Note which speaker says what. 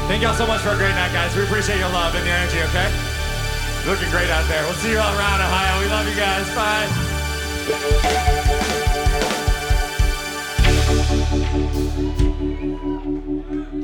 Speaker 1: Thank y'all so much for a great night, guys. We appreciate your love and your energy, okay? Looking great out there. We'll see you all around Ohio. We love you guys. Bye.